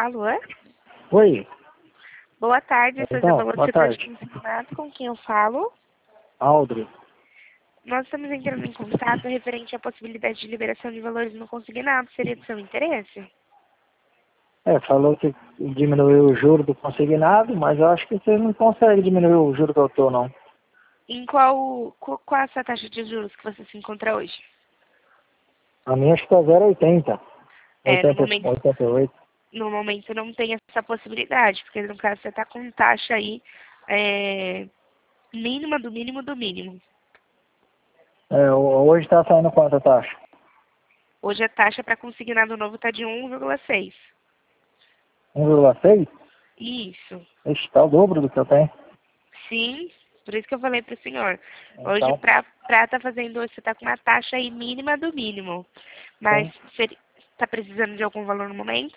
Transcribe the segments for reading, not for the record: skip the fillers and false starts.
Alô? Oi, Boa tarde, sou então, Isabela, boa setor de tarde. consignato, com quem eu falo. Aldri. Nós estamos entrando em contato referente à possibilidade de liberação de valores no consignado. Seria de seu interesse? Falou que diminuiu o juro do consignado, mas eu acho que você não consegue diminuir o juro que eu tô, não. Em qual é essa taxa de juros que você se encontra hoje? A minha acho que tá 0,80. No 80, momento, 88. no momento não tem essa possibilidade, porque no caso você está com taxa aí mínima do mínimo do mínimo. Hoje tá saindo quanto a taxa? Hoje a taxa para consignado novo está de 1,6. 1,6? Isso. Ixi, tá o dobro do que eu tenho. Sim, por isso que eu falei para o senhor. Hoje, Então, para estar fazendo, você está com uma taxa aí mínima do mínimo. Mas sim. você está precisando de algum valor no momento?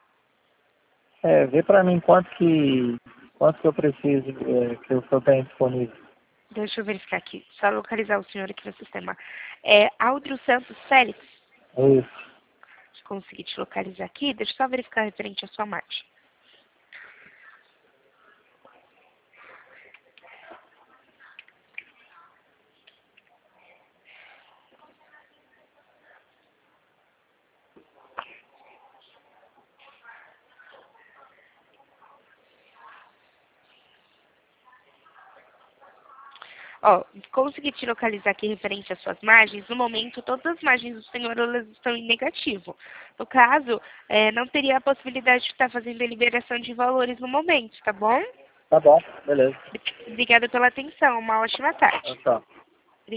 Vê pra mim quanto que eu preciso, que eu tenho disponível. Deixa eu verificar aqui, só localizar o senhor aqui no sistema. É Aldrio Santos Félix? Isso. Se conseguir te localizar aqui, deixa eu só verificar referente à sua marcha. Ó, consegui te localizar aqui referente às suas margens. No momento, todas as margens do senhor elas estão em negativo. No caso, não teria a possibilidade de estar fazendo a liberação de valores no momento, tá bom? Tá bom, beleza. Obrigada pela atenção. Uma ótima tarde. Tá.